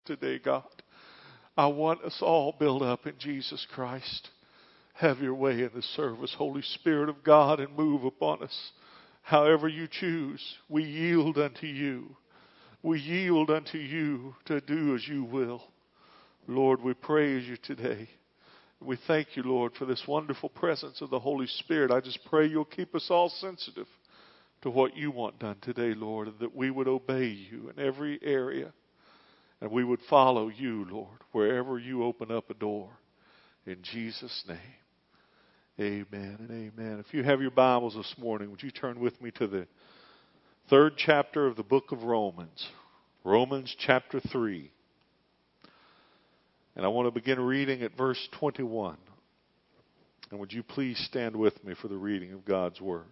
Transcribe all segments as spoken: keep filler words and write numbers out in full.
today, God. I want us all built up in Jesus Christ. Have your way in this service, Holy Spirit of God, and move upon us. However you choose, we yield unto you. We yield unto you to do as you will. Lord, we praise you today. We thank you, Lord, for this wonderful presence of the Holy Spirit. I just pray you'll keep us all sensitive to what you want done today, Lord, and that we would obey you in every area. And we would follow you, Lord, wherever you open up a door. In Jesus' name, amen and amen. If you have your Bibles this morning, would you turn with me to the third chapter of the book of Romans. Romans chapter three. And I want to begin reading at verse twenty-one. And would you please stand with me for the reading of God's Word.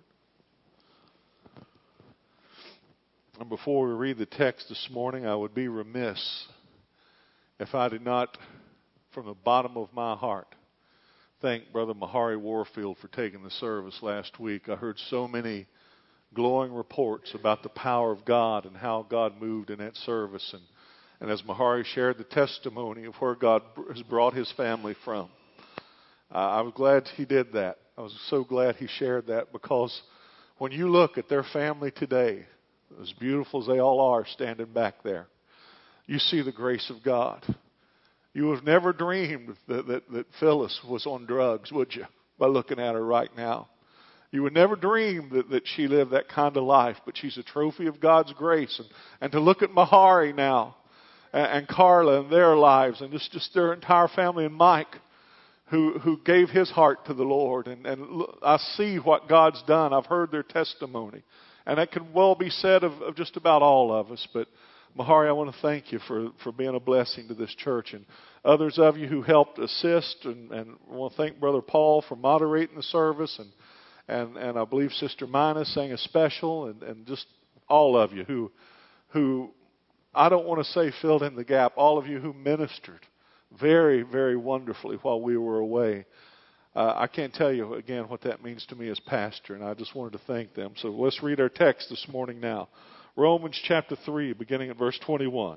And before we read the text this morning, I would be remiss if I did not, from the bottom of my heart, thank Brother Mahari Warfield for taking the service last week. I heard so many glowing reports about the power of God and how God moved in that service. And, and as Mahari shared the testimony of where God has brought his family from, uh, I was glad he did that. I was so glad he shared that, because when you look at their family today, as beautiful as they all are standing back there, you see the grace of God. You would have never dreamed that, that, that Phyllis was on drugs, would you, by looking at her right now? You would never dream that, that she lived that kind of life, but she's a trophy of God's grace. And, and to look at Mahari now, and, and Carla and their lives, and just, just their entire family, and Mike, who, who gave his heart to the Lord. And, and I see what God's done. I've heard their testimony. And that can well be said of, of just about all of us. But Mahari, I want to thank you for, for being a blessing to this church. And others of you who helped assist. And, and I want to thank Brother Paul for moderating the service. And and, and I believe Sister Mina sang a special. And, and just all of you who, who, I don't want to say filled in the gap, all of you who ministered very, very wonderfully while we were away. Uh, I can't tell you, again, what that means to me as pastor, and I just wanted to thank them. So let's read our text this morning now. Romans chapter three, beginning at verse twenty-one.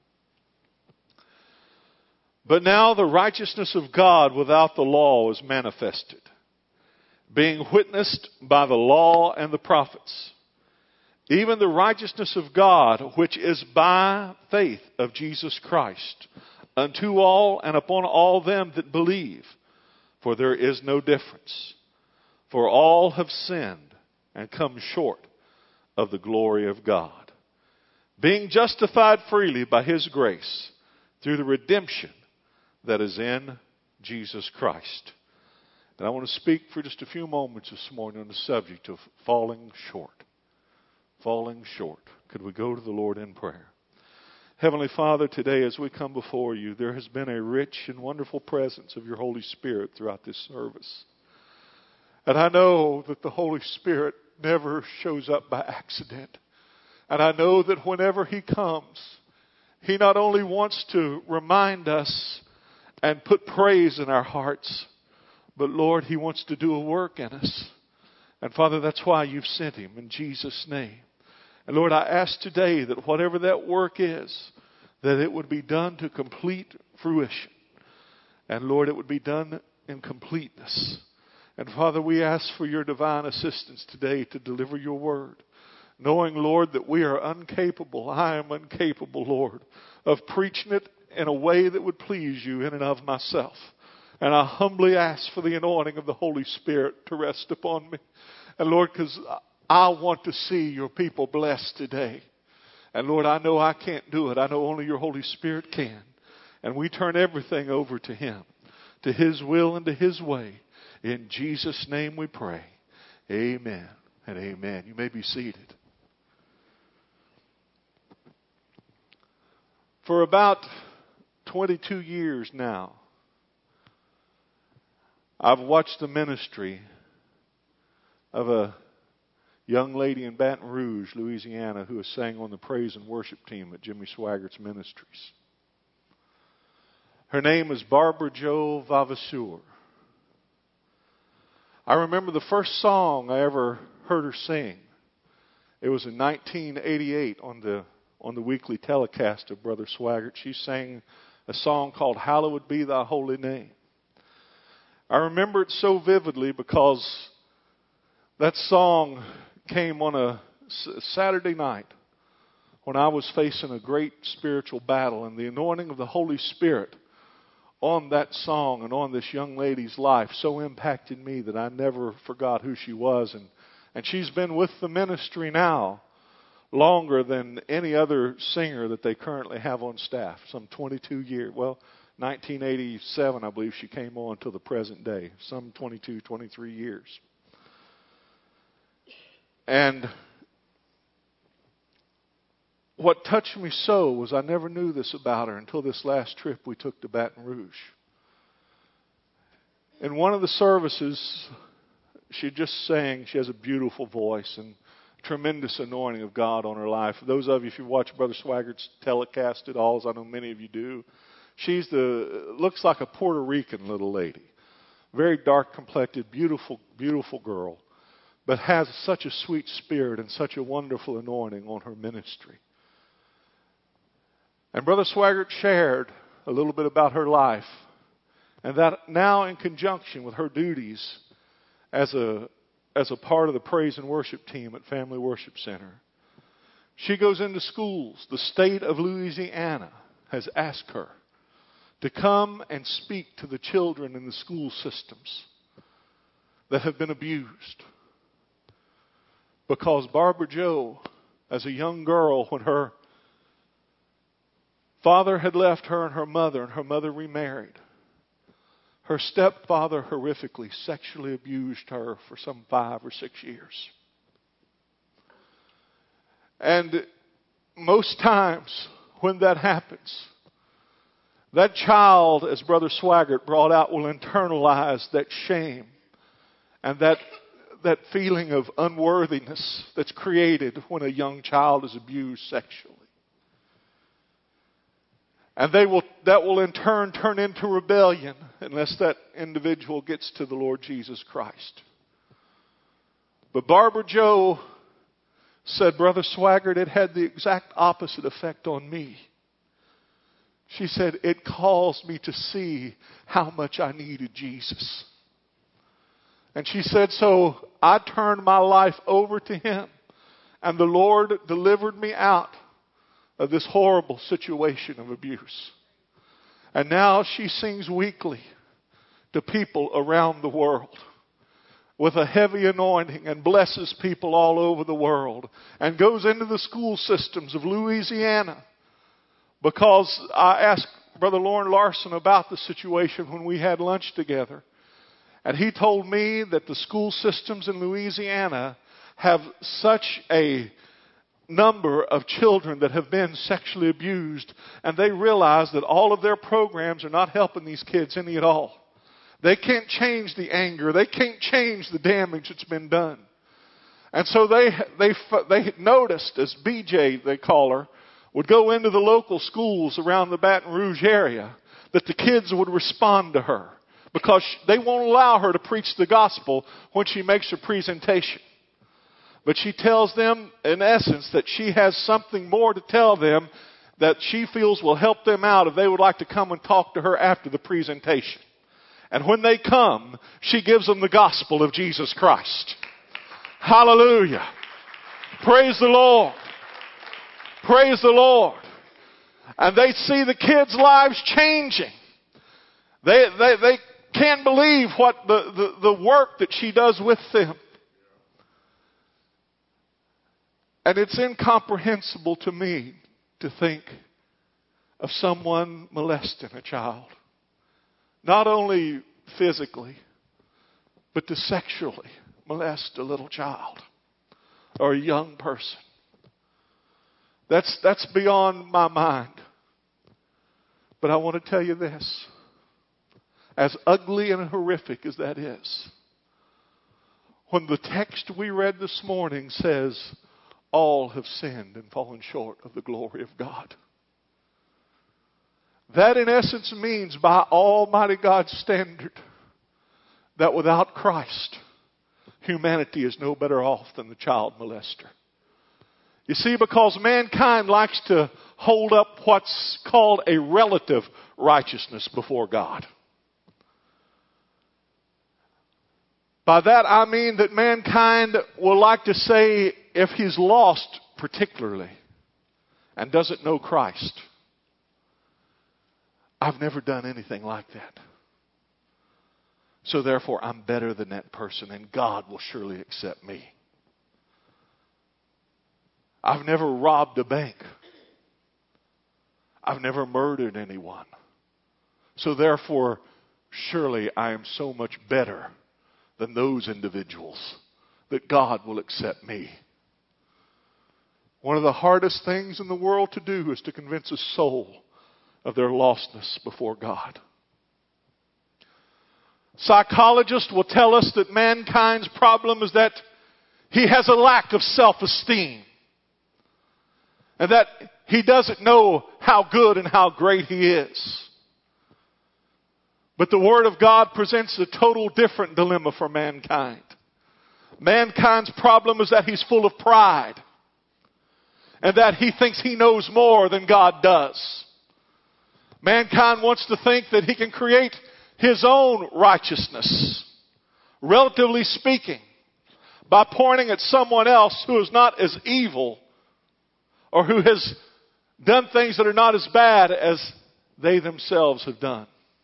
But now the righteousness of God without the law is manifested, being witnessed by the law and the prophets, even the righteousness of God, which is by faith of Jesus Christ, unto all and upon all them that believe. For there is no difference. For all have sinned and come short of the glory of God, being justified freely by his grace through the redemption that is in Jesus Christ. And I want to speak for just a few moments this morning on the subject of falling short. Falling short. Could we go to the Lord in prayer? Heavenly Father, today as we come before you, there has been a rich and wonderful presence of your Holy Spirit throughout this service. And I know that the Holy Spirit never shows up by accident. And I know that whenever he comes, he not only wants to remind us and put praise in our hearts, but Lord, he wants to do a work in us. And Father, that's why you've sent him in Jesus' name. And Lord, I ask today that whatever that work is, that it would be done to complete fruition. And Lord, it would be done in completeness. And Father, we ask for your divine assistance today to deliver your word. Knowing, Lord, that we are incapable, I am incapable, Lord, of preaching it in a way that would please you in and of myself. And I humbly ask for the anointing of the Holy Spirit to rest upon me. And Lord, because I want to see your people blessed today. And Lord, I know I can't do it. I know only your Holy Spirit can. And we turn everything over to him, to his will and to his way. In Jesus' name we pray. Amen and amen. You may be seated. For about twenty-two years now, I've watched the ministry of a young lady in Baton Rouge, Louisiana, who has sang on the praise and worship team at Jimmy Swaggart's Ministries. Her name is Barbara Jo Vavasseur. I remember the first song I ever heard her sing. It was in nineteen eighty-eight on the on the weekly telecast of Brother Swaggart. She sang a song called Hallowed Be Thy Holy Name. I remember it so vividly because that song came on a Saturday night when I was facing a great spiritual battle, and the anointing of the Holy Spirit on that song and on this young lady's life so impacted me that I never forgot who she was. And, and she's been with the ministry now longer than any other singer that they currently have on staff, some twenty-two years. Well, nineteen eighty-seven, I believe she came on to the present day, some twenty-two, twenty-three years. And what touched me so was I never knew this about her until this last trip we took to Baton Rouge. In one of the services, she just sang. She has a beautiful voice and tremendous anointing of God on her life. For those of you, if you watch Brother Swaggart's telecast at all, as I know many of you do, she's the, looks like a Puerto Rican little lady. Very dark complected, beautiful, beautiful girl, but has such a sweet spirit and such a wonderful anointing on her ministry. And Brother Swaggart shared a little bit about her life, and that now in conjunction with her duties as a as a part of the praise and worship team at Family Worship Center, she goes into schools. The state of Louisiana has asked her to come and speak to the children in the school systems that have been abused. Because Barbara Joe, as a young girl, when her father had left her and her mother, and her mother remarried, her stepfather horrifically sexually abused her for some five or six years. And most times when that happens, that child, as Brother Swaggart brought out, will internalize that shame and that, that feeling of unworthiness that's created when a young child is abused sexually. And they will, that will in turn turn into rebellion unless that individual gets to the Lord Jesus Christ. But Barbara Joe said, Brother Swaggart, it had the exact opposite effect on me. She said, it caused me to see how much I needed Jesus. And she said, so I turned my life over to Him, and the Lord delivered me out of this horrible situation of abuse. And now she sings weekly to people around the world with a heavy anointing and blesses people all over the world and goes into the school systems of Louisiana. Because I asked Brother Lauren Larson about the situation when we had lunch together. And he told me that the school systems in Louisiana have such a number of children that have been sexually abused, and they realize that all of their programs are not helping these kids any at all. They can't change the anger. They can't change the damage that's been done. And so they they they noticed, as B J, they call her, would go into the local schools around the Baton Rouge area, that the kids would respond to her because they won't allow her to preach the gospel when she makes her presentation. But she tells them, in essence, that she has something more to tell them that she feels will help them out if they would like to come and talk to her after the presentation. And when they come, she gives them the gospel of Jesus Christ. Hallelujah. Praise the Lord. Praise the Lord. And they see the kids' lives changing. They, they, they can't believe what the, the, the work that she does with them. And it's incomprehensible to me to think of someone molesting a child. Not only physically, but to sexually molest a little child or a young person. That's, that's beyond my mind. But I want to tell you this. As ugly and horrific as that is, when the text we read this morning says, all have sinned and fallen short of the glory of God. That in essence means, by Almighty God's standard, that without Christ, humanity is no better off than the child molester. You see, because mankind likes to hold up what's called a relative righteousness before God. By that I mean that mankind will like to say, if he's lost particularly and doesn't know Christ, I've never done anything like that. So therefore I'm better than that person and God will surely accept me. I've never robbed a bank. I've never murdered anyone. So therefore, surely I am so much better than those individuals that God will accept me. One of the hardest things in the world to do is to convince a soul of their lostness before God. Psychologists will tell us that mankind's problem is that he has a lack of self-esteem. And that he doesn't know how good and how great he is. But the Word of God presents a total different dilemma for mankind. Mankind's problem is that he's full of pride. And that he thinks he knows more than God does. Mankind wants to think that he can create his own righteousness, relatively speaking, by pointing at someone else who is not as evil or who has done things that are not as bad as they themselves have done.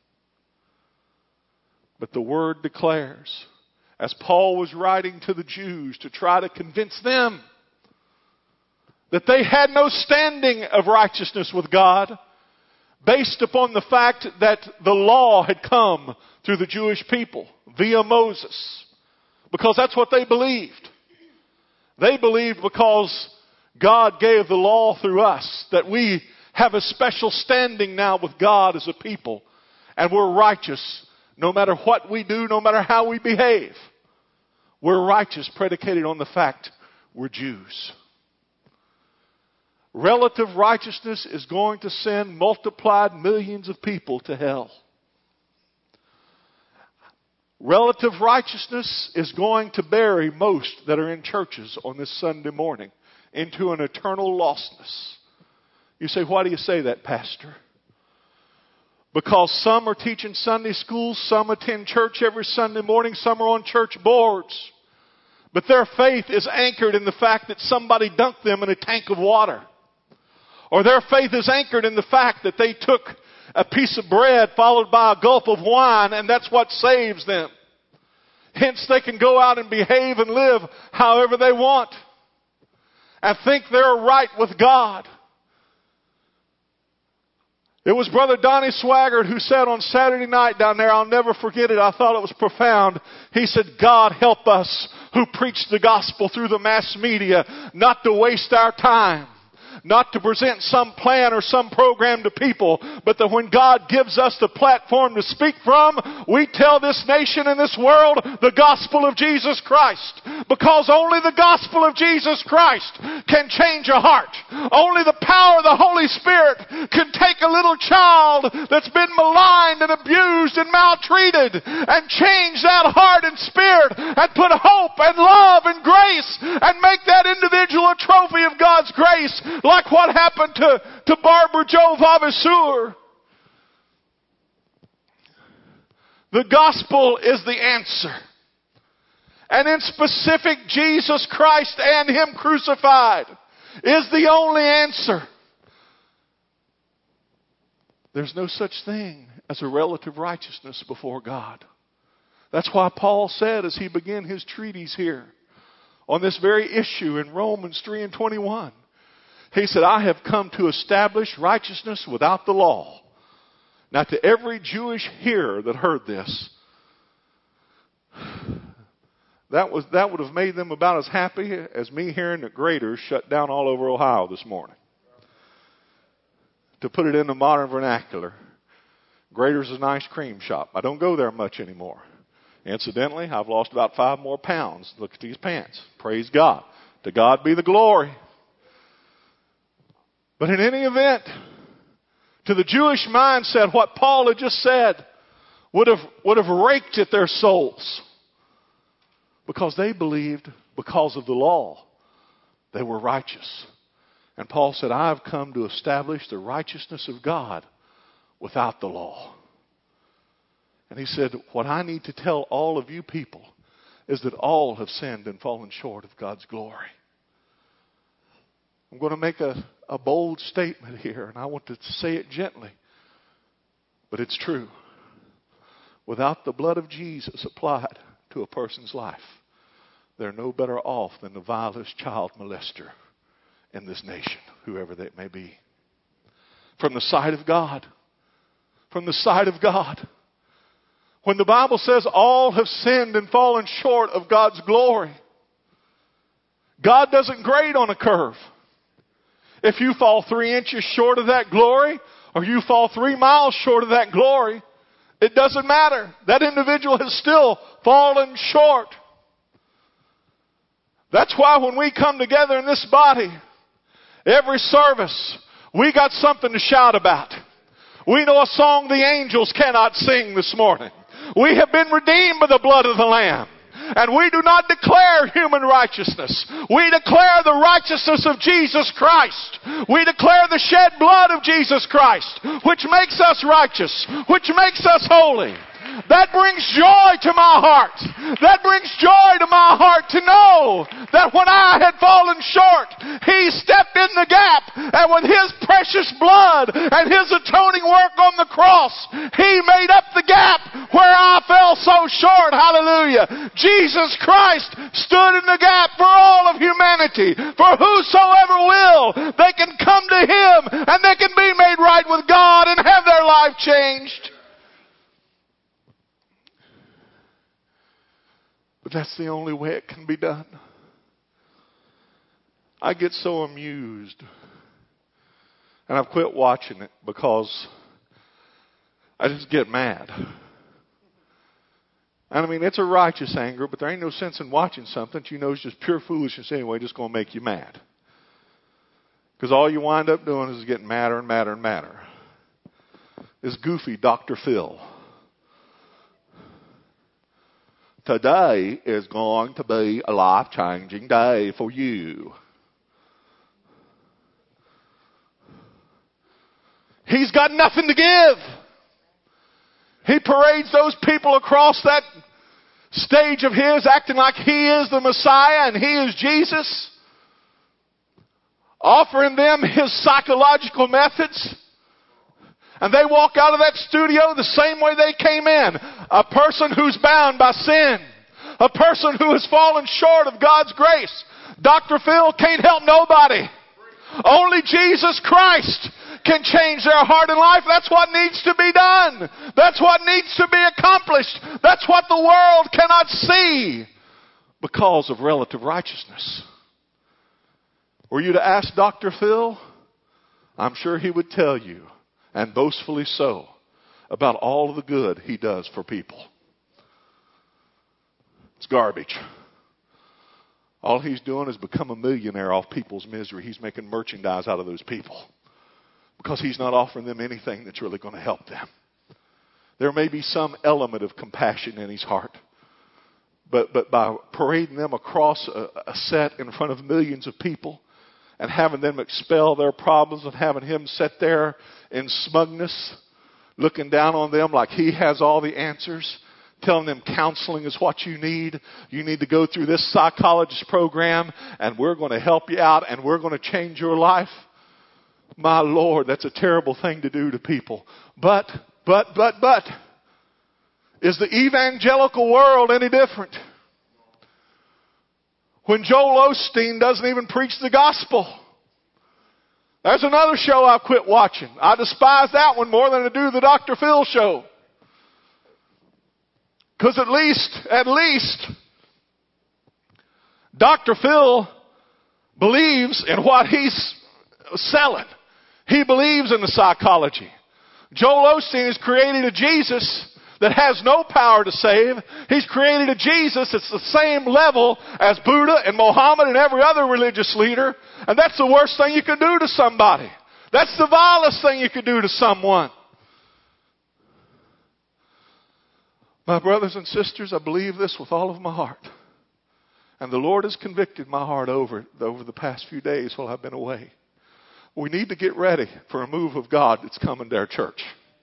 But the Word declares, as Paul was writing to the Jews to try to convince them that they had no standing of righteousness with God, based upon the fact that the law had come through the Jewish people via Moses. Because that's what they believed. They believed because God gave the law through us that we have a special standing now with God as a people. And we're righteous no matter what we do, no matter how we behave. We're righteous predicated on the fact we're Jews. Relative righteousness is going to send multiplied millions of people to hell. Relative righteousness is going to bury most that are in churches on this Sunday morning into an eternal lostness. You say, why do you say that, Pastor? Because some are teaching Sunday schools, some attend church every Sunday morning, some are on church boards. But their faith is anchored in the fact that somebody dunked them in a tank of water. Or their faith is anchored in the fact that they took a piece of bread followed by a gulp of wine, and that's what saves them. Hence they can go out and behave and live however they want and think they're right with God. It was Brother Donnie Swaggart who said on Saturday night down there, I'll never forget it, I thought it was profound. He said, God help us who preach the gospel through the mass media not to waste our time. Not to present some plan or some program to people, but that when God gives us the platform to speak from, we tell this nation and this world the gospel of Jesus Christ. Because only the gospel of Jesus Christ can change a heart. Only the power of the Holy Spirit can take a little child that's been maligned and abused and maltreated and change that heart and spirit and put hope and love and grace and make that individual a trophy of God's grace. Like what happened to, to Barbara Jo Vavasour. The gospel is the answer. And in specific, Jesus Christ and Him crucified is the only answer. There's no such thing as a relative righteousness before God. That's why Paul said as he began his treatise here on this very issue in Romans three and twenty-one. He said, I have come to establish righteousness without the law. Now to every Jewish hearer that heard this, that was that would have made them about as happy as me hearing that Grader's shut down all over Ohio this morning. To put it in the modern vernacular, Grader's is an ice cream shop. I don't go there much anymore. Incidentally, I've lost about five more pounds. Look at these pants. Praise God. To God be the glory. But in any event, to the Jewish mindset, what Paul had just said would have, would have raked at their souls. Because they believed, because of the law, they were righteous. And Paul said, I have come to establish the righteousness of God without the law. And he said, what I need to tell all of you people is that all have sinned and fallen short of God's glory. I'm going to make a, a bold statement here, and I want to say it gently. But it's true. Without the blood of Jesus applied to a person's life, they're no better off than the vilest child molester in this nation, whoever that may be. From the sight of God. From the sight of God. When the Bible says all have sinned and fallen short of God's glory, God doesn't grade on a curve. If you fall three inches short of that glory, or you fall three miles short of that glory, it doesn't matter. That individual has still fallen short. That's why when we come together in this body, every service, we got something to shout about. We know a song the angels cannot sing this morning. We have been redeemed by the blood of the Lamb. And we do not declare human righteousness. We declare the righteousness of Jesus Christ. We declare the shed blood of Jesus Christ, which makes us righteous, which makes us holy. That brings joy to my heart. That brings joy to my heart to know that when I had fallen short, He stepped in the gap, and with His precious blood and His atoning work on the cross, He made up the gap where I fell so short. Hallelujah. Jesus Christ stood in the gap for all of humanity. For whosoever will, they can come to Him and they can be made right with God and have their life changed. But that's the only way it can be done. I get so amused. And I've quit watching it because I just get mad. And I mean, it's a righteous anger, but there ain't no sense in watching something that you know is just pure foolishness anyway, just going to make you mad. Because all you wind up doing is getting madder and madder and madder. This goofy Doctor Phil. Today is going to be a life-changing day for you. He's got nothing to give. He parades those people across that stage of his acting like he is the Messiah and he is Jesus, offering them his psychological methods. And they walk out of that studio the same way they came in. A person who's bound by sin. A person who has fallen short of God's grace. Doctor Phil can't help nobody. Only Jesus Christ can change their heart and life. That's what needs to be done. That's what needs to be accomplished. That's what the world cannot see because of relative righteousness. Were you to ask Doctor Phil, I'm sure he would tell you, and boastfully so, about all of the good he does for people. It's garbage. All he's doing is become a millionaire off people's misery. He's making merchandise out of those people because he's not offering them anything that's really going to help them. There may be some element of compassion in his heart, but, but by parading them across a, a set in front of millions of people and having them expel their problems and having him sit there in smugness, looking down on them like he has all the answers, telling them counseling is what you need. You need to go through this psychologist program and we're going to help you out and we're going to change your life. My Lord, that's a terrible thing to do to people. But, but, but, but, is the evangelical world any different? When Joel Osteen doesn't even preach the gospel. There's another show I've quit watching. I despise that one more than I do the Doctor Phil show. Because at least, at least, Doctor Phil believes in what he's selling. He believes in the psychology. Joel Osteen has created a Jesus that has no power to save. He's created a Jesus that's the same level as Buddha and Mohammed and every other religious leader. And that's the worst thing you can do to somebody. That's the vilest thing you could do to someone. My brothers and sisters, I believe this with all of my heart. And the Lord has convicted my heart over, over the past few days while I've been away. We need to get ready for a move of God that's coming to our church.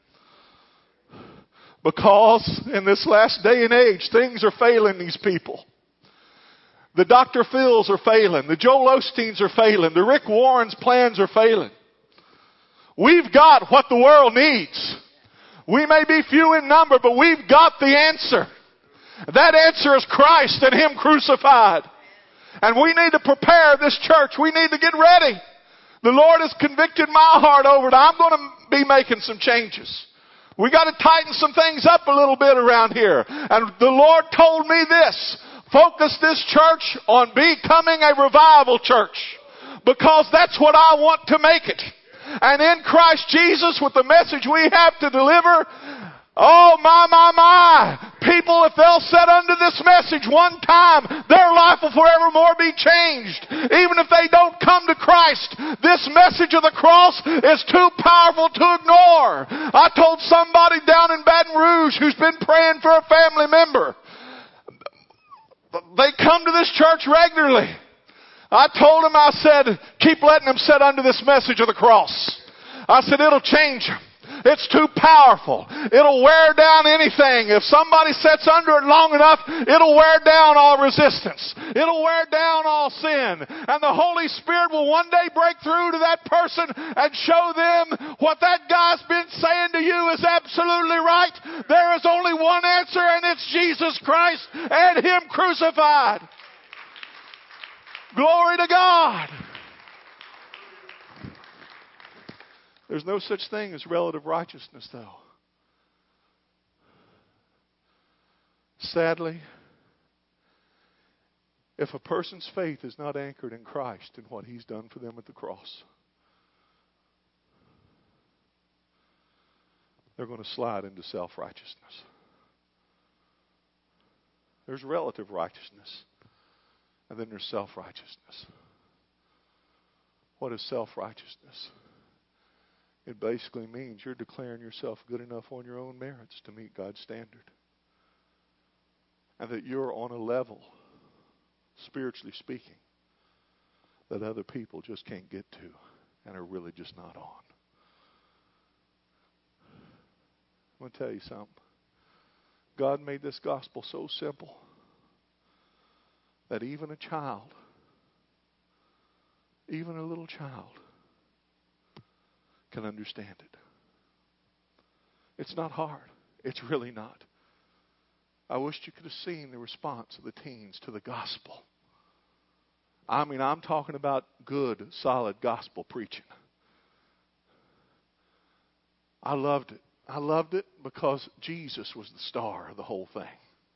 Because in this last day and age, things are failing these people. The Doctor Phils are failing. The Joel Osteens are failing. The Rick Warren's plans are failing. We've got what the world needs. We may be few in number, but we've got the answer. That answer is Christ and Him crucified. And we need to prepare this church. We need to get ready. The Lord has convicted my heart over it. I'm going to be making some changes. We got to tighten some things up a little bit around here. And the Lord told me this. Focus this church on becoming a revival church. Because that's what I want to make it. And in Christ Jesus, with the message we have to deliver, oh my, my, my. People, if they'll sit under this message one time, their life will forevermore be changed. Even if they don't come to Christ, this message of the cross is too powerful to ignore. I told somebody down in Baton Rouge who's been praying for a family member. They come to this church regularly. I told them, I said, keep letting them sit under this message of the cross. I said, it'll change them. It's too powerful. It'll wear down anything. If somebody sits under it long enough, it'll wear down all resistance. It'll wear down all sin. And the Holy Spirit will one day break through to that person and show them what that guy's been saying to you is absolutely right. There is only one answer, and it's Jesus Christ and Him crucified. Glory to God. There's no such thing as relative righteousness, though. Sadly, if a person's faith is not anchored in Christ and what He's done for them at the cross, they're going to slide into self-righteousness. There's relative righteousness, and then there's self-righteousness. What is self-righteousness? It basically means you're declaring yourself good enough on your own merits to meet God's standard. And that you're on a level, spiritually speaking, that other people just can't get to and are really just not on. I'm going to tell you something. God made this gospel so simple that even a child, even a little child, can understand it. It's not hard. It's really not. I wish you could have seen the response of the teens to the gospel. I mean, I'm talking about good, solid gospel preaching. I loved it. I loved it because Jesus was the star of the whole thing.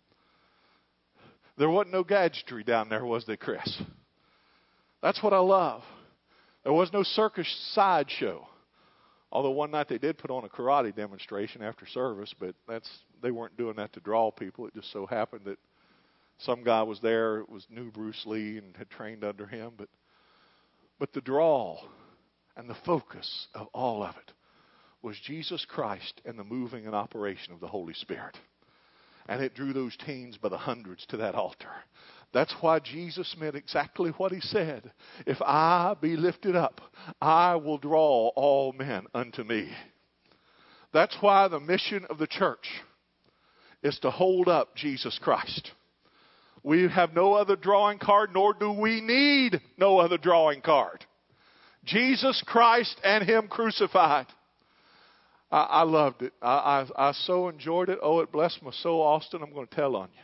There wasn't no gadgetry down there, was there, Chris? That's what I love. There was no circus sideshow. Although one night they did put on a karate demonstration after service, but that's they weren't doing that to draw people. It just so happened that some guy was there, was knew Bruce Lee and had trained under him. But but the draw and the focus of all of it was Jesus Christ and the moving and operation of the Holy Spirit. And it drew those teens by the hundreds to that altar. That's why Jesus meant exactly what He said. If I be lifted up, I will draw all men unto me. That's why the mission of the church is to hold up Jesus Christ. We have no other drawing card, nor do we need no other drawing card. Jesus Christ and Him crucified. I, I loved it. I, I, I so enjoyed it. Oh, it blessed my soul, Austin. I'm going to tell on you.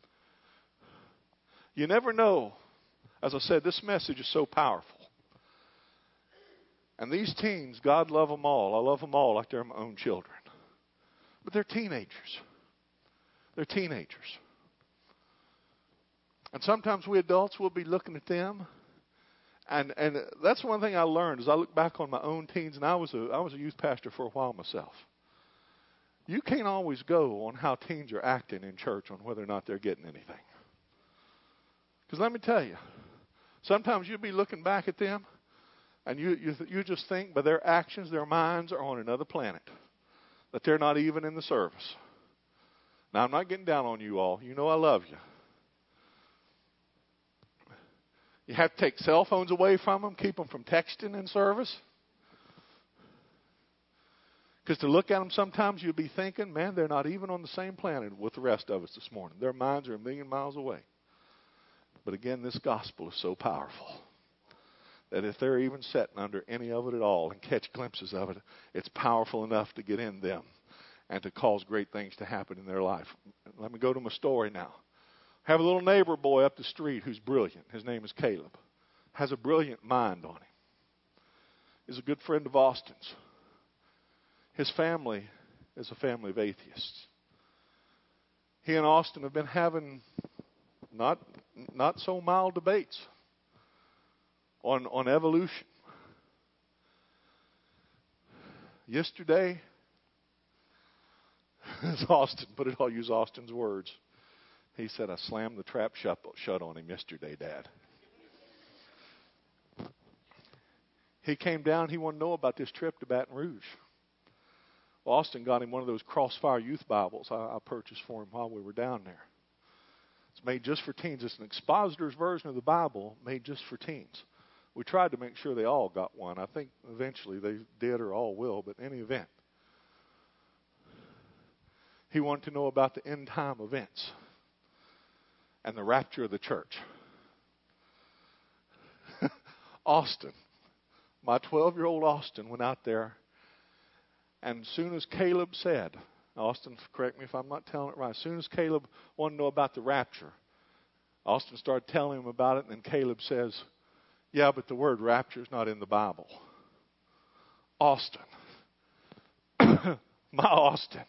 You never know. As I said, this message is so powerful. And these teens, God love them all. I love them all like they're my own children. But they're teenagers. They're teenagers. And sometimes we adults will be looking at them. And and that's one thing I learned as I look back on my own teens. And I was a, I was a youth pastor for a while myself. You can't always go on how teens are acting in church on whether or not they're getting anything. Because let me tell you, sometimes you'll be looking back at them, and you, you you just think by their actions, their minds are on another planet, that they're not even in the service. Now, I'm not getting down on you all. You know I love you. You have to take cell phones away from them, keep them from texting in service. Because to look at them sometimes you'll be thinking, man, they're not even on the same planet with the rest of us this morning. Their minds are a million miles away. But again, this gospel is so powerful that if they're even sitting under any of it at all and catch glimpses of it, it's powerful enough to get in them and to cause great things to happen in their life. Let me go to my story now. I have a little neighbor boy up the street who's brilliant. His name is Caleb. Has a brilliant mind on him. He's a good friend of Austin's. His family is a family of atheists. He and Austin have been having not not so mild debates on, on evolution. Yesterday, as Austin put it, I'll use Austin's words. He said, I slammed the trap shut, shut on him yesterday, Dad. He came down. He wanted to know about this trip to Baton Rouge. Well, Austin got him one of those Crossfire Youth Bibles I, I purchased for him while we were down there. It's made just for teens. It's an expositor's version of the Bible made just for teens. We tried to make sure they all got one. I think eventually they did or all will, but in any event. He wanted to know about the end time events and the rapture of the church. Austin, my twelve-year-old Austin went out there, and as soon as Caleb said, Austin, correct me if I'm not telling it right, as soon as Caleb wanted to know about the rapture, Austin started telling him about it, and then Caleb says, yeah, but the word rapture is not in the Bible. Austin, my Austin,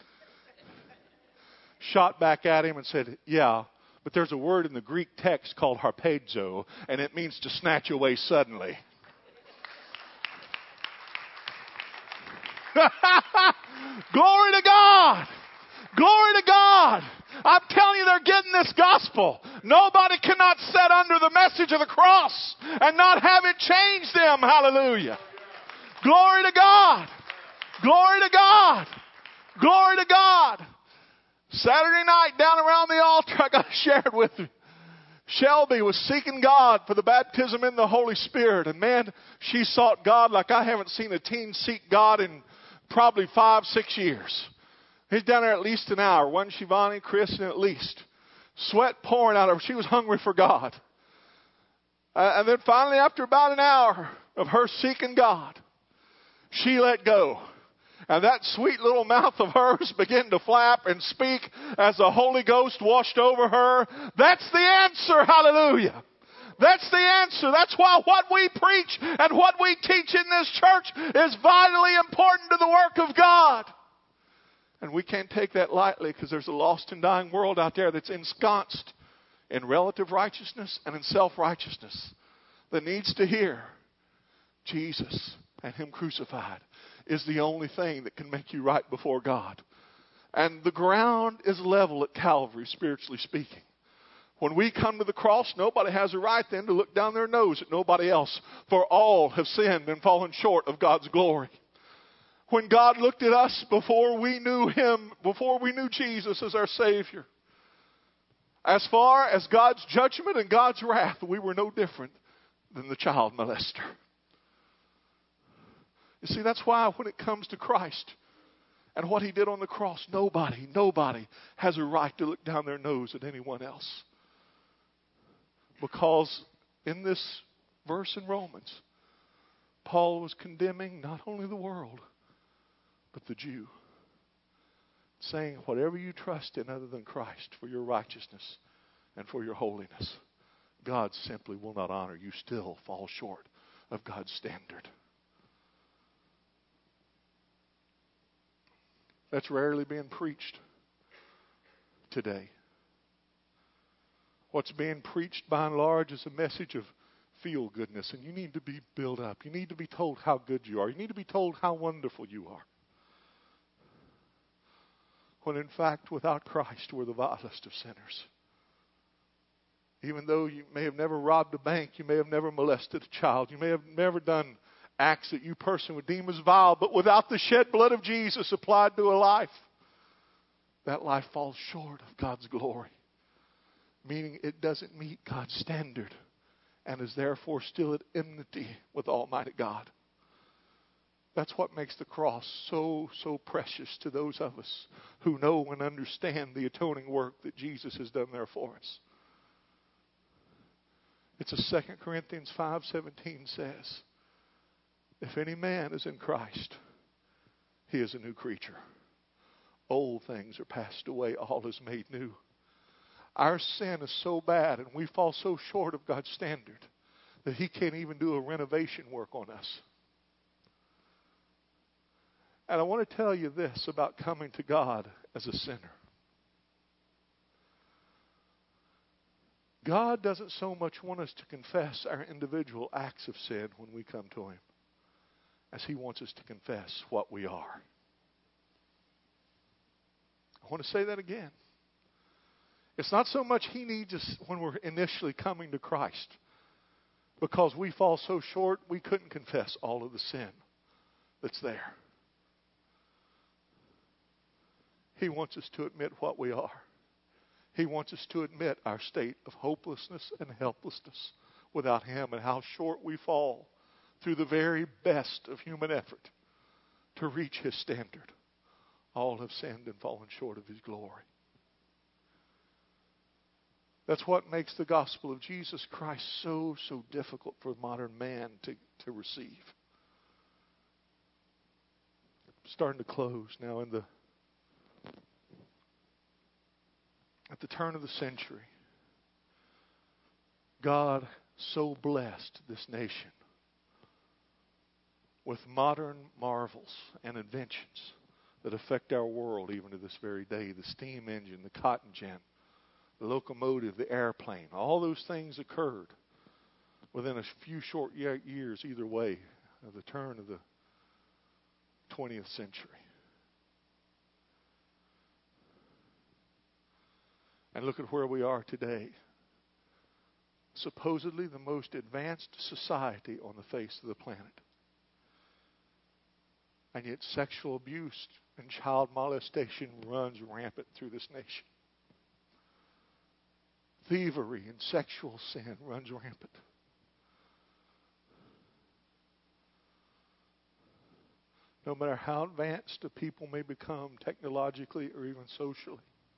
shot back at him and said, yeah, but there's a word in the Greek text called harpazo, and it means to snatch away suddenly. Glory to God! Glory to God! I'm telling you, they're getting this gospel. Nobody cannot sit under the message of the cross and not have it change them. Hallelujah. Glory to God. Glory to God. Glory to God. Saturday night down around the altar, I got to share it with you. Shelby was seeking God for the baptism in the Holy Spirit. And man, she sought God like I haven't seen a teen seek God in probably five, six years. He's down there at least an hour. One Shivani, Chris, and at least. Sweat pouring out of her. She was hungry for God. Uh, and then finally, after about an hour of her seeking God, she let go. And that sweet little mouth of hers began to flap and speak as the Holy Ghost washed over her. That's the answer. Hallelujah. That's the answer. That's why what we preach and what we teach in this church is vitally important to the work of God. And we can't take that lightly because there's a lost and dying world out there that's ensconced in relative righteousness and in self-righteousness that needs to hear Jesus and Him crucified is the only thing that can make you right before God. And the ground is level at Calvary, spiritually speaking. When we come to the cross, nobody has a right then to look down their nose at nobody else. For all have sinned and fallen short of God's glory. When God looked at us before we knew Him, before we knew Jesus as our Savior, as far as God's judgment and God's wrath, we were no different than the child molester. You see, that's why when it comes to Christ and what He did on the cross, nobody, nobody has a right to look down their nose at anyone else. Because in this verse in Romans, Paul was condemning not only the world, but the Jew. Saying, whatever you trust in other than Christ for your righteousness and for your holiness, God simply will not honor. You still fall short of God's standard. That's rarely being preached today. What's being preached by and large is a message of feel-goodness, and you need to be built up. You need to be told how good you are. You need to be told how wonderful you are. When in fact, without Christ, we're the vilest of sinners. Even though you may have never robbed a bank, you may have never molested a child, you may have never done acts that you personally would deem as vile, but without the shed blood of Jesus applied to a life, that life falls short of God's glory. Meaning it doesn't meet God's standard and is therefore still at enmity with Almighty God. That's what makes the cross so, so precious to those of us who know and understand the atoning work that Jesus has done there for us. It's as Second Corinthians five seventeen says, if any man is in Christ, he is a new creature. Old things are passed away, all is made new. Our sin is so bad and we fall so short of God's standard that he can't even do a renovation work on us. And I want to tell you this about coming to God as a sinner. God doesn't so much want us to confess our individual acts of sin when we come to him as he wants us to confess what we are. I want to say that again. It's not so much he needs us when we're initially coming to Christ, because we fall so short we couldn't confess all of the sin that's there. He wants us to admit what we are. He wants us to admit our state of hopelessness and helplessness without him and how short we fall through the very best of human effort to reach his standard. All have sinned and fallen short of his glory. That's what makes the gospel of Jesus Christ so, so difficult for modern man to, to receive. I'm starting to close now. In the At the turn of the century, God so blessed this nation with modern marvels and inventions that affect our world even to this very day. The steam engine, the cotton gin, the locomotive, the airplane. All those things occurred within a few short years either way of the turn of the twentieth century. And look at where we are today. Supposedly the most advanced society on the face of the planet. And yet sexual abuse and child molestation runs rampant through this nation. Thievery and sexual sin runs rampant. No matter how advanced a people may become technologically or even socially.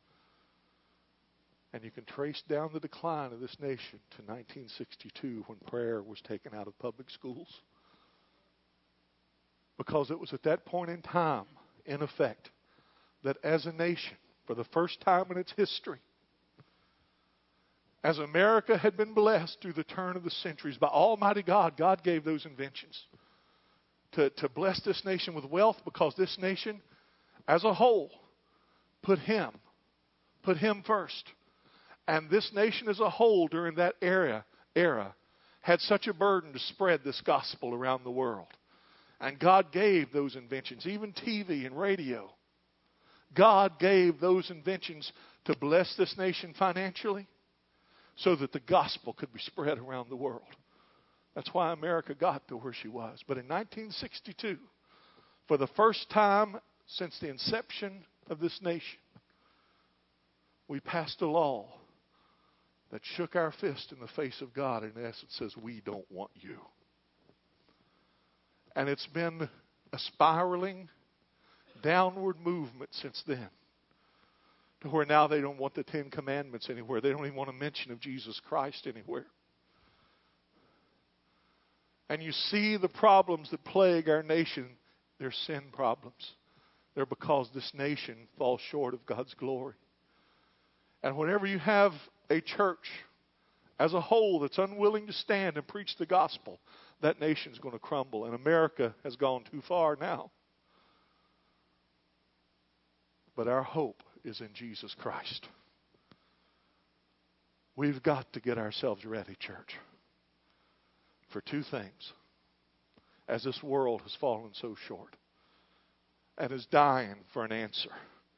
And you can trace down the decline of this nation to nineteen sixty-two when prayer was taken out of public schools. Because it was at that point in time, in effect, that as a nation, for the first time in its history, as America had been blessed through the turn of the centuries by Almighty God, God gave those inventions to, to bless this nation with wealth, because this nation as a whole put Him, put Him first. And this nation as a whole during that era, era had such a burden to spread this gospel around the world. And God gave those inventions, even T V and radio. God gave those inventions to bless this nation financially so that the gospel could be spread around the world. That's why America got to where she was. But in nineteen sixty-two, for the first time since the inception of this nation, we passed a law that shook our fist in the face of God and in essence says, we don't want you. And it's been a spiraling downward movement since then, to where now they don't want the Ten Commandments anywhere. They don't even want a mention of Jesus Christ anywhere. And you see the problems that plague our nation. They're sin problems. They're because this nation falls short of God's glory. And whenever you have a church as a whole that's unwilling to stand and preach the gospel, that nation's going to crumble. And America has gone too far now. But our hope is in Jesus Christ. We've got to get ourselves ready, church, for two things. As this world has fallen so short and is dying for an answer.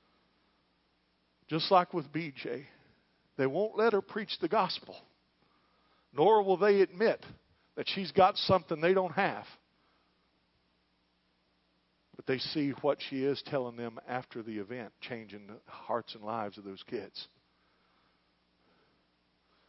Just like with B J, they won't let her preach the gospel, nor will they admit that she's got something they don't have. But they see what she is telling them after the event, changing the hearts and lives of those kids.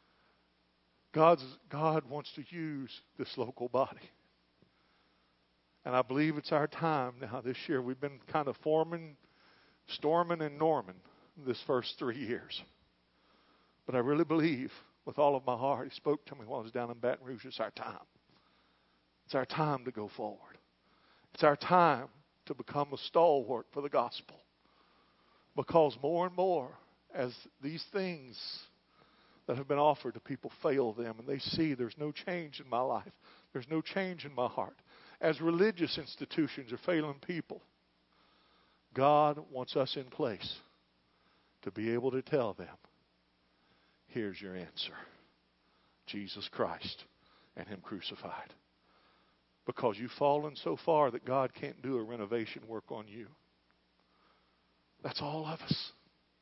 God's, God wants to use this local body. And I believe it's our time now this year. We've been kind of forming, storming, and norming this first three years. But I really believe with all of my heart, He spoke to me while I was down in Baton Rouge, it's our time. It's our time to go forward. It's our time to become a stalwart for the gospel. Because more and more, as these things that have been offered to people fail them, and they see there's no change in my life, there's no change in my heart. As religious institutions are failing people, God wants us in place to be able to tell them, here's your answer. Jesus Christ and Him crucified. Because you've fallen so far that God can't do a renovation work on you. That's all of us.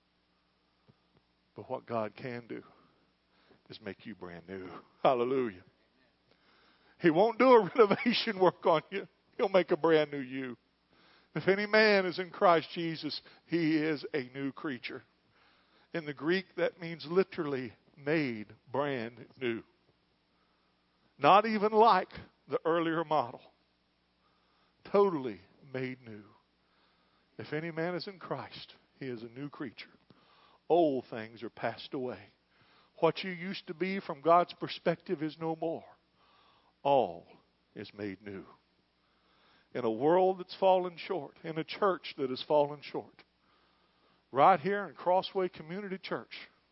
But what God can do is make you brand new. Hallelujah. He won't do a renovation work on you. He'll make a brand new you. If any man is in Christ Jesus, he is a new creature. In the Greek, that means literally made brand new. Not even like the earlier model. Totally made new. If any man is in Christ, he is a new creature. Old things are passed away. What you used to be from God's perspective is no more. All is made new. In a world that's fallen short, in a church that has fallen short, right here in Crossway Community Church,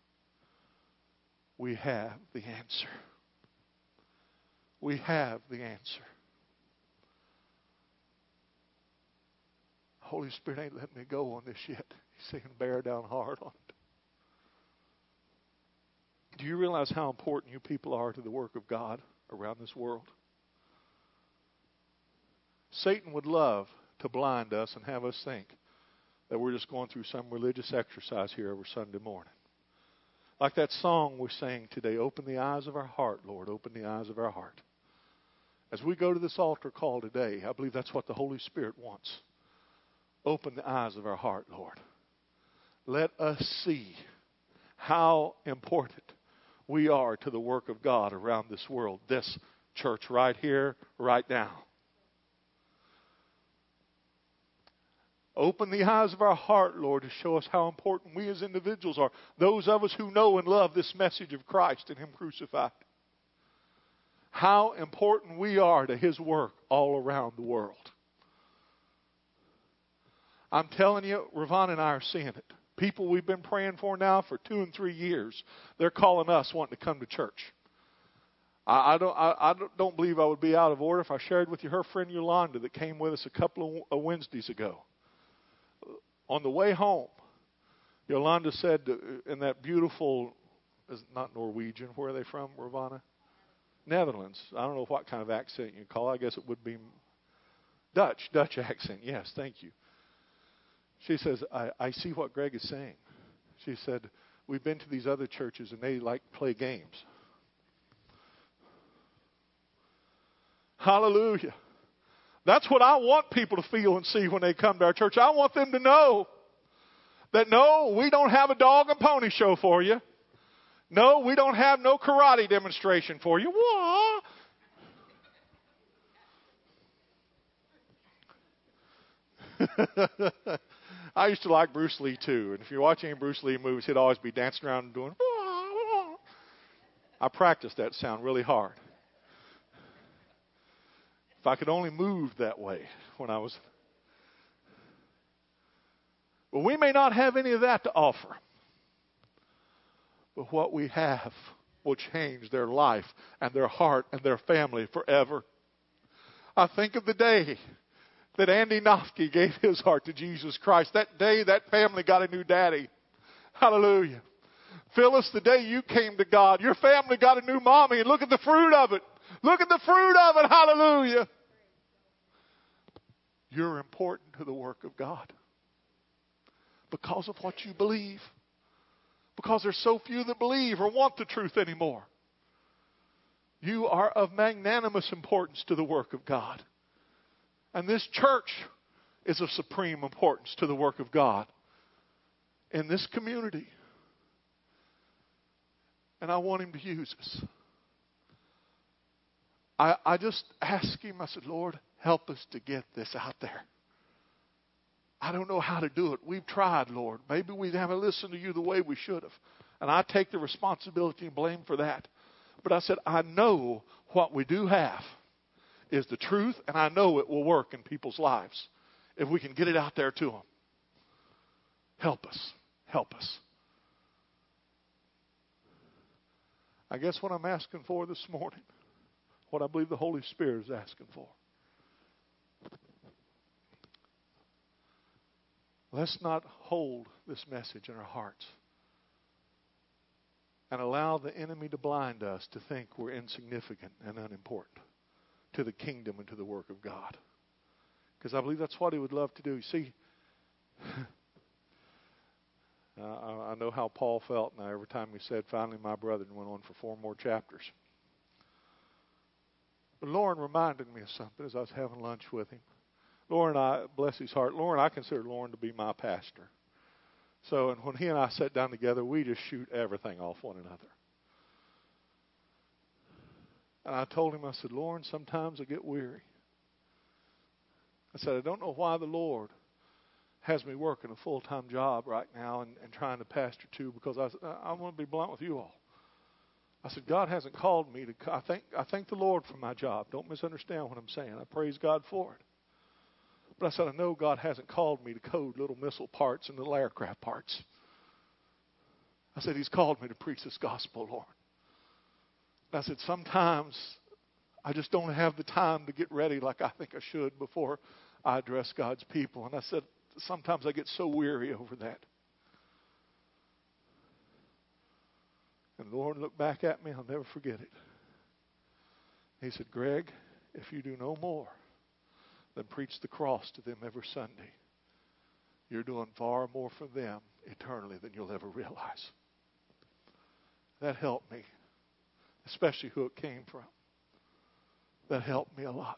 we have the answer. We have the answer. Holy Spirit ain't letting me go on this yet. He's saying bear down hard on it. Do you realize how important you people are to the work of God around this world? Satan would love to blind us and have us think that we're just going through some religious exercise here every Sunday morning. Like that song we sang today, open the eyes of our heart, Lord, open the eyes of our heart. As we go to this altar call today, I believe that's what the Holy Spirit wants. Open the eyes of our heart, Lord. Let us see how important we are to the work of God around this world, this church right here, right now. Open the eyes of our heart, Lord, to show us how important we as individuals are. Those of us who know and love this message of Christ and Him crucified. How important we are to His work all around the world. I'm telling you, Ravon and I are seeing it. People we've been praying for now for two and three years, they're calling us wanting to come to church. I, I don't. I, I don't believe I would be out of order if I shared with you her friend Yolanda that came with us a couple of Wednesdays ago. On the way home, Yolanda said in that beautiful, is not Norwegian, where are they from, Ravana? Netherlands. I don't know what kind of accent you call it. I guess it would be Dutch. Dutch accent. Yes, thank you. She says, I, I see what Greg is saying. She said, we've been to these other churches and they like play games. Hallelujah. That's what I want people to feel and see when they come to our church. I want them to know that no, we don't have a dog and pony show for you. No, we don't have no karate demonstration for you. Wah! I used to like Bruce Lee too. And if you're watching any Bruce Lee movies, he'd always be dancing around and doing wah, wah. I practiced that sound really hard. If I could only move that way when I was... Well, we may not have any of that to offer. But what we have will change their life and their heart and their family forever. I think of the day that Andy Nofke gave his heart to Jesus Christ. That day, that family got a new daddy. Hallelujah. Phyllis, the day you came to God, your family got a new mommy, and look at the fruit of it. Look at the fruit of it. Hallelujah. You're important to the work of God because of what you believe. Because there's so few that believe or want the truth anymore. You are of magnanimous importance to the work of God. And this church is of supreme importance to the work of God in this community. And I want Him to use us. I, I just asked Him, I said, Lord, Help us to get this out there. I don't know how to do it. We've tried, Lord. Maybe we haven't listened to you the way we should have. And I take the responsibility and blame for that. But I said, I know what we do have is the truth, and I know it will work in people's lives if we can get it out there to them. Help us. Help us. I guess what I'm asking for this morning, what I believe the Holy Spirit is asking for. Let's not hold this message in our hearts and allow the enemy to blind us to think we're insignificant and unimportant to the kingdom and to the work of God. Because I believe that's what he would love to do. You see, I, I know how Paul felt now every time he said, finally my brother, and went on for four more chapters. But Lauren reminded me of something as I was having lunch with him. Lauren, I, bless his heart, Lauren, I consider Lauren to be my pastor. So, and when he and I sat down together, we just shoot everything off one another. And I told him, I said, Lauren, sometimes I get weary. I said, I don't know why the Lord has me working a full-time job right now and, and trying to pastor too, because I, I want to be blunt with you all. I said, God hasn't called me to, I thank, I thank the Lord for my job. Don't misunderstand what I'm saying. I praise God for it. But I said, I know God hasn't called me to code little missile parts and little aircraft parts. I said, he's called me to preach this gospel, Lord. And I said, sometimes I just don't have the time to get ready like I think I should before I address God's people. And I said, sometimes I get so weary over that. And the Lord looked back at me, I'll never forget it. He said, Greg, if you do no more than preach the cross to them every Sunday, you're doing far more for them eternally than you'll ever realize. That helped me, especially who it came from. That helped me a lot.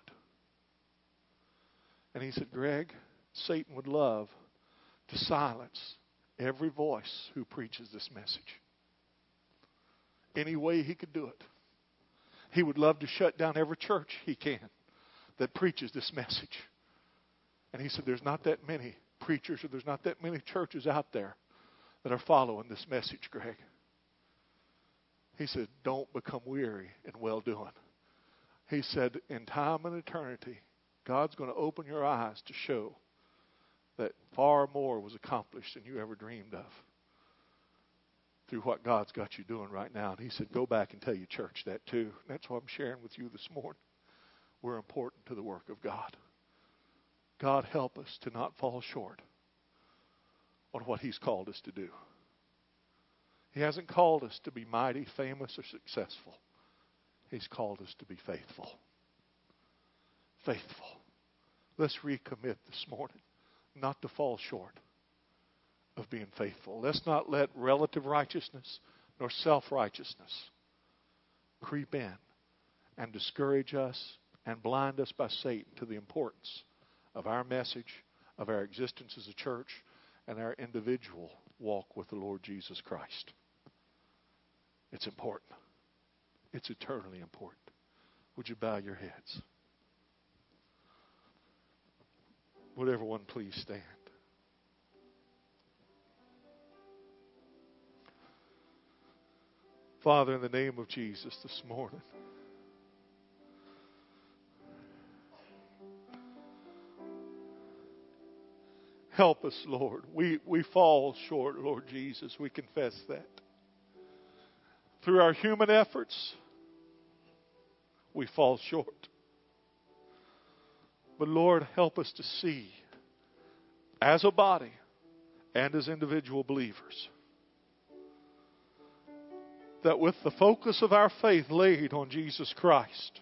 And he said, Greg, Satan would love to silence every voice who preaches this message. Any way he could do it. He would love to shut down every church he can that preaches this message. And he said, there's not that many preachers or there's not that many churches out there that are following this message, Greg. He said, don't become weary in well-doing. He said, in time and eternity, God's going to open your eyes to show that far more was accomplished than you ever dreamed of through what God's got you doing right now. And he said, go back and tell your church that too. And that's what I'm sharing with you this morning. We're important to the work of God. God help us to not fall short on what he's called us to do. He hasn't called us to be mighty, famous, or successful. He's called us to be faithful. Faithful. Let's recommit this morning not to fall short of being faithful. Let's not let relative righteousness nor self-righteousness creep in and discourage us and blind us by Satan to the importance of our message, of our existence as a church, and our individual walk with the Lord Jesus Christ. It's important. It's eternally important. Would you bow your heads? Would everyone please stand? Father, in the name of Jesus this morning, help us, Lord. We, we fall short, Lord Jesus. We confess that. Through our human efforts, we fall short. But Lord, help us to see, as a body and as individual believers, that with the focus of our faith laid on Jesus Christ,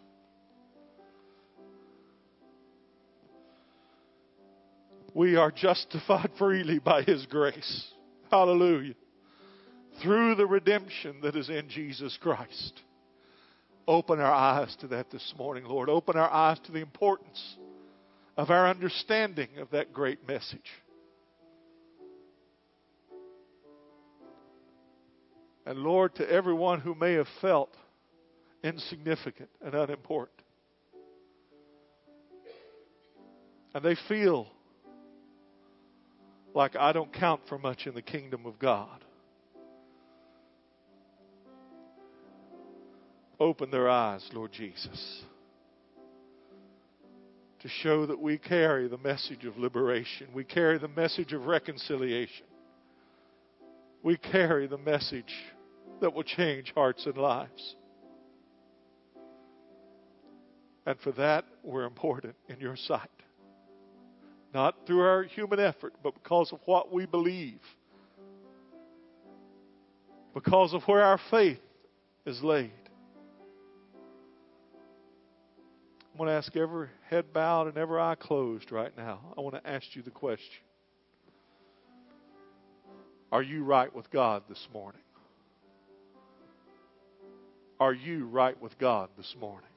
we are justified freely by his grace. Hallelujah. Through the redemption that is in Jesus Christ. Open our eyes to that this morning, Lord. Open our eyes to the importance of our understanding of that great message. And Lord, to everyone who may have felt insignificant and unimportant, and they feel like I don't count for much in the kingdom of God. Open their eyes, Lord Jesus, to show that we carry the message of liberation. We carry the message of reconciliation. We carry the message that will change hearts and lives. And for that, we're important in your sight. Not through our human effort, but because of what we believe. Because of where our faith is laid. I'm going to ask every head bowed and every eye closed right now. I want to ask you the question. Are you right with God this morning? Are you right with God this morning?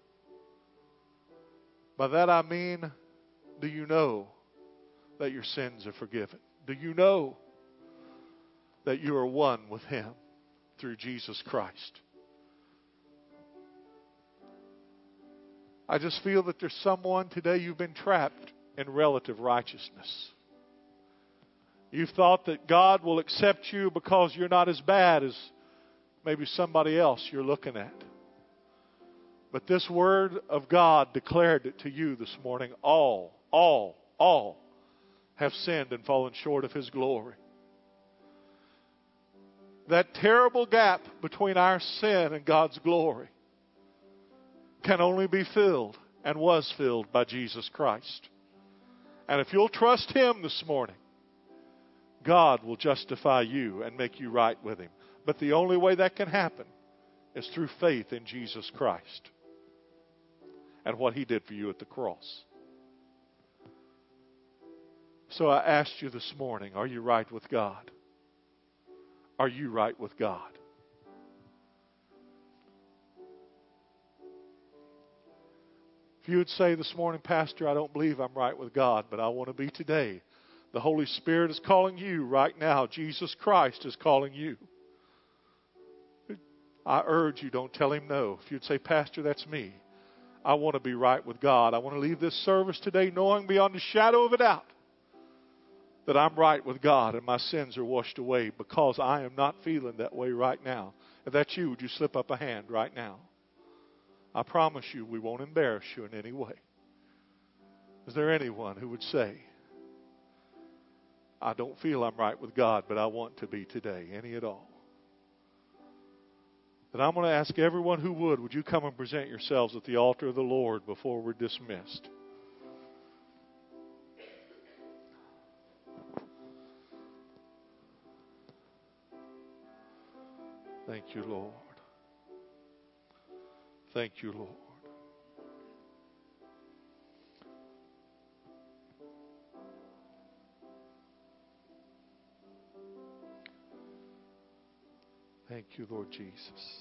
By that I mean, do you know that your sins are forgiven? Do you know that you are one with Him through Jesus Christ? I just feel that there's someone today, you've been trapped in relative righteousness. You've thought that God will accept you because you're not as bad as maybe somebody else you're looking at. But this word of God declared it to you this morning. All, all, all have sinned and fallen short of His glory. That terrible gap between our sin and God's glory can only be filled and was filled by Jesus Christ. And if you'll trust Him this morning, God will justify you and make you right with Him. But the only way that can happen is through faith in Jesus Christ and what He did for you at the cross. So I asked you this morning, are you right with God? Are you right with God? If you would say this morning, Pastor, I don't believe I'm right with God, but I want to be today. The Holy Spirit is calling you right now. Jesus Christ is calling you. I urge you, don't tell Him no. If you'd say, Pastor, that's me. I want to be right with God. I want to leave this service today knowing beyond a shadow of a doubt that I'm right with God and my sins are washed away because I am not feeling that way right now. If that's you, would you slip up a hand right now? I promise you we won't embarrass you in any way. Is there anyone who would say, I don't feel I'm right with God, but I want to be today? Any at all? Then I'm going to ask everyone who would, would you come and present yourselves at the altar of the Lord before we're dismissed? Thank you, Lord. Thank you, Lord. Thank you, Lord Jesus.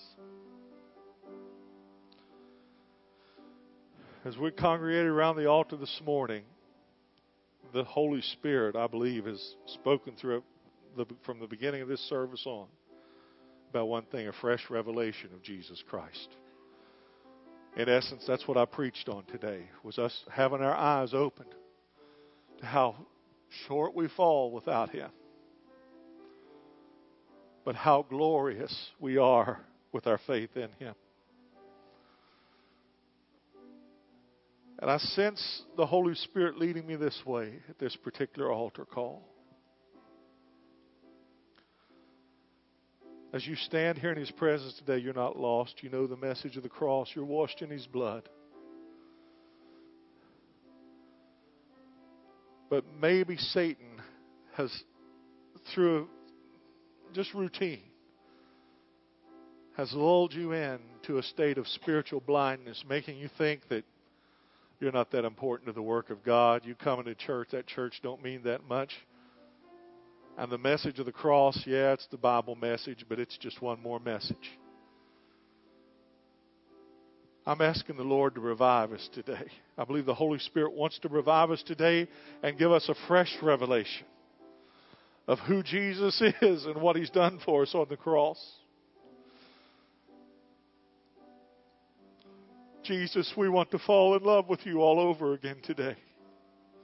As we congregated around the altar this morning, the Holy Spirit, I believe, has spoken through the, from the beginning of this service on about one thing, a fresh revelation of Jesus Christ. In essence, that's what I preached on today, was us having our eyes opened to how short we fall without Him, but how glorious we are with our faith in Him. And I sense the Holy Spirit leading me this way at this particular altar call. As you stand here in His presence today, you're not lost. You know the message of the cross. You're washed in His blood. But maybe Satan has, through just routine, has lulled you into a state of spiritual blindness, making you think that you're not that important to the work of God. You come into church, that church don't mean that much. And the message of the cross, yeah, it's the Bible message, but it's just one more message. I'm asking the Lord to revive us today. I believe the Holy Spirit wants to revive us today and give us a fresh revelation of who Jesus is and what He's done for us on the cross. Jesus, we want to fall in love with You all over again today.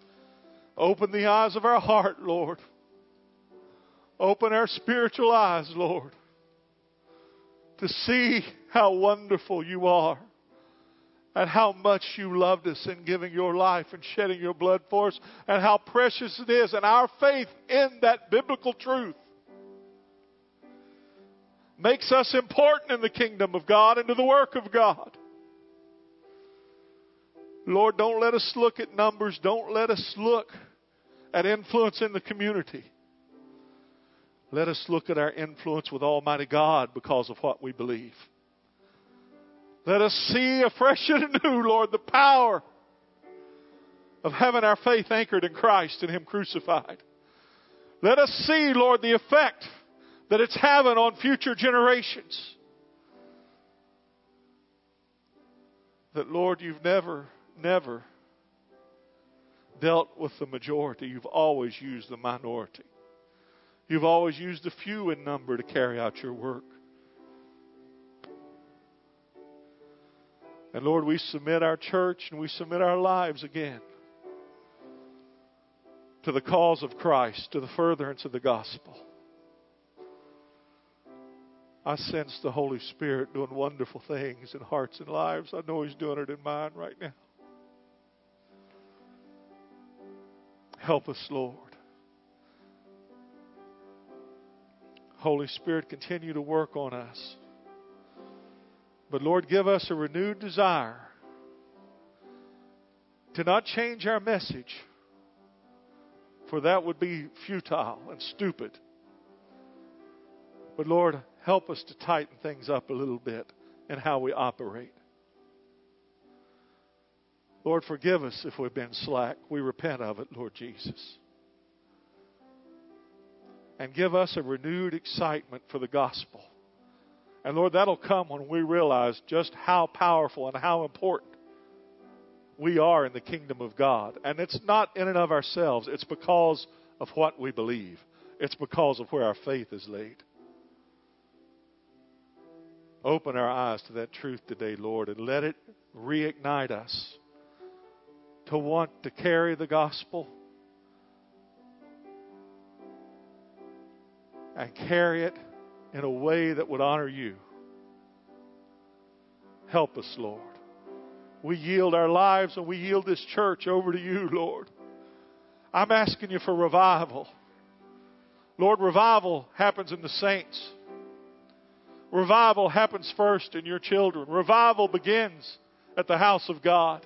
Open the eyes of our heart, Lord. Open our spiritual eyes, Lord, to see how wonderful you are and how much you loved us in giving your life and shedding your blood for us, and how precious it is. And our faith in that biblical truth makes us important in the kingdom of God and to the work of God. Lord, don't let us look at numbers. Don't let us look at influence in the community. Let us look at our influence with Almighty God because of what we believe. Let us see afresh and anew, Lord, the power of having our faith anchored in Christ and Him crucified. Let us see, Lord, the effect that it's having on future generations. That, Lord, you've never, never dealt with the majority. You've always used the minority. You've always used the few in number to carry out your work. And Lord, we submit our church and we submit our lives again to the cause of Christ, to the furtherance of the gospel. I sense the Holy Spirit doing wonderful things in hearts and lives. I know He's doing it in mine right now. Help us, Lord. Holy Spirit, continue to work on us. But Lord, give us a renewed desire to not change our message, for that would be futile and stupid. But Lord, help us to tighten things up a little bit in how we operate. Lord, forgive us if we've been slack. We repent of it, Lord Jesus. And give us a renewed excitement for the gospel. And Lord, that'll come when we realize just how powerful and how important we are in the kingdom of God. And it's not in and of ourselves. It's because of what we believe. It's because of where our faith is laid. Open our eyes to that truth today, Lord, and let it reignite us to want to carry the gospel and carry it in a way that would honor you. Help us, Lord. We yield our lives and we yield this church over to you, Lord. I'm asking you for revival. Lord, revival happens in the saints. Revival happens first in your children. Revival begins at the house of God.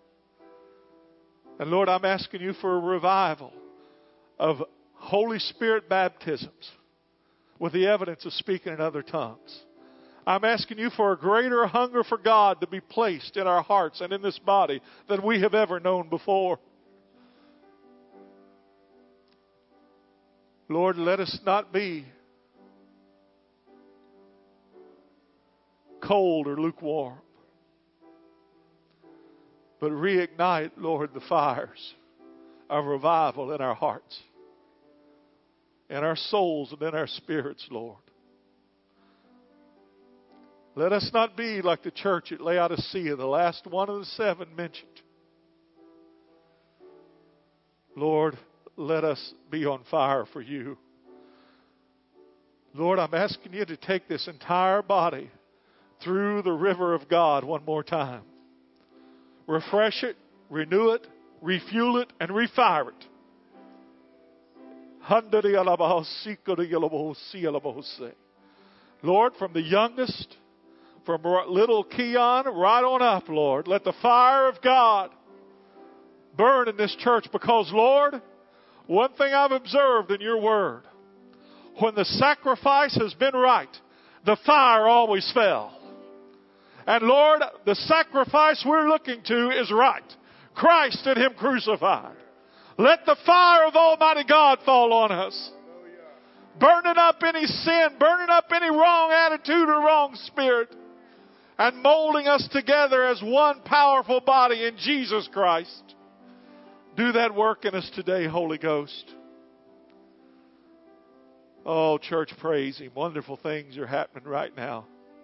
And Lord, I'm asking you for a revival of Holy Spirit baptisms with the evidence of speaking in other tongues. I'm asking you for a greater hunger for God to be placed in our hearts and in this body than we have ever known before. Lord, let us not be cold or lukewarm, but reignite, Lord, the fires of revival in our hearts, in our souls, and in our spirits, Lord. Let us not be like the church at Laodicea, the last one of the seven mentioned. Lord, let us be on fire for you. Lord, I'm asking you to take this entire body through the river of God one more time. Refresh it, renew it, refuel it, and refire it. Lord, from the youngest, from little Keon right on up, Lord, let the fire of God burn in this church, because, Lord, one thing I've observed in your word, when the sacrifice has been right, the fire always fell. And Lord, the sacrifice we're looking to is right. Christ and Him crucified. Let the fire of Almighty God fall on us. Burning up any sin, burning up any wrong attitude or wrong spirit, and molding us together as one powerful body in Jesus Christ. Do that work in us today, Holy Ghost. Oh, church, praise Him. Wonderful things are happening right now.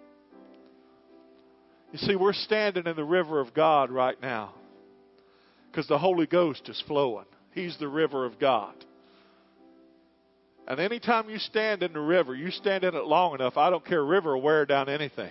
You see, we're standing in the river of God right now because the Holy Ghost is flowing. He's the river of God. And anytime you stand in the river, you stand in it long enough, I don't care, river will wear down anything.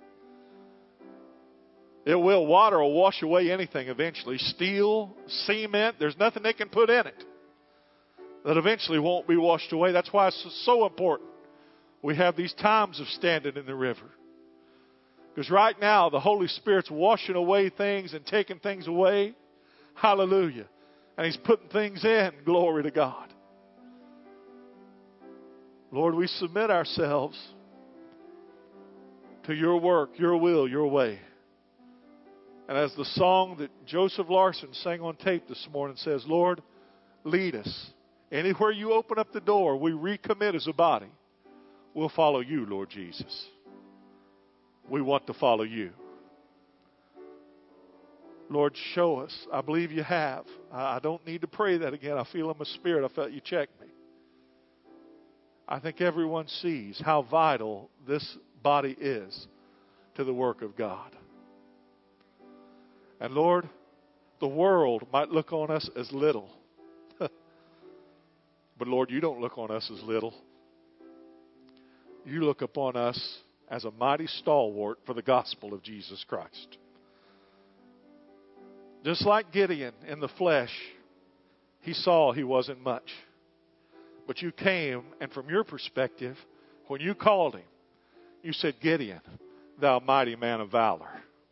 It will. Water will wash away anything eventually. Steel, cement, there's nothing they can put in it that eventually won't be washed away. That's why it's so important we have these times of standing in the river. Because right now, the Holy Spirit's washing away things and taking things away. Hallelujah. And He's putting things in. Glory to God. Lord, we submit ourselves to Your work, Your will, Your way. And as the song that Joseph Larson sang on tape this morning says, Lord, lead us. Anywhere You open up the door, we recommit as a body. We'll follow You, Lord Jesus. We want to follow You. Lord, show us. I believe You have. I don't need to pray that again. I feel in my spirit. I felt You check me. I think everyone sees how vital this body is to the work of God. And Lord, the world might look on us as little. But Lord, You don't look on us as little. You look upon us as a mighty stalwart for the gospel of Jesus Christ. Just like Gideon in the flesh, he saw he wasn't much. But You came, and from Your perspective, when You called him, You said, Gideon, thou mighty man of valor.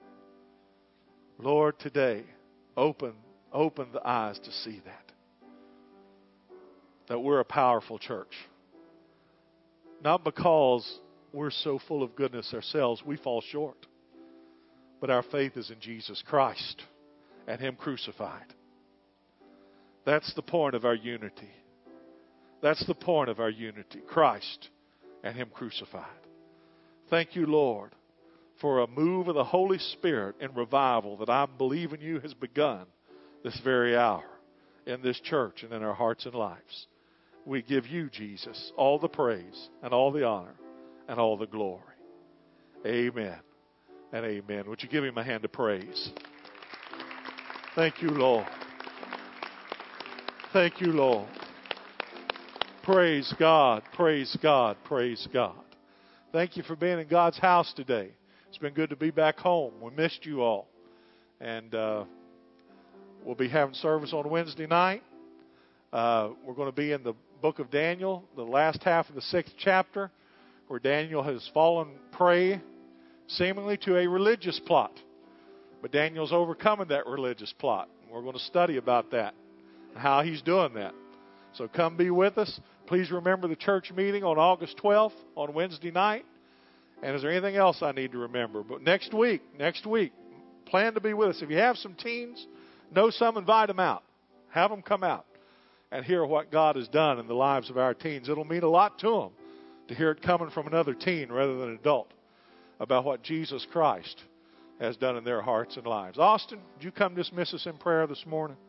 Lord, today, open, open the eyes to see that. That we're a powerful church. Not because we're so full of goodness ourselves, we fall short. But our faith is in Jesus Christ and Him crucified. That's the point of our unity. That's the point of our unity. Christ and Him crucified. Thank You, Lord, for a move of the Holy Spirit in revival that I believe in You has begun this very hour in this church and in our hearts and lives. We give You, Jesus, all the praise and all the honor and all the glory. Amen and amen. Would you give Him a hand of praise? Thank You, Lord. Thank You, Lord. Praise God, praise God, praise God. Thank you for being in God's house today. It's been good to be back home. We missed you all. And uh, we'll be having service on Wednesday night. Uh, we're going to be in the book of Daniel, the last half of the sixth chapter, where Daniel has fallen prey seemingly to a religious plot. But Daniel's overcoming that religious plot. We're going to study about that and how he's doing that. So come be with us. Please remember the church meeting on August twelfth on Wednesday night. And is there anything else I need to remember? But next week, next week, plan to be with us. If you have some teens, know some, invite them out. Have them come out and hear what God has done in the lives of our teens. It'll mean a lot to them to hear it coming from another teen rather than an adult about what Jesus Christ has done in their hearts and lives. Austin, would you come dismiss us in prayer this morning?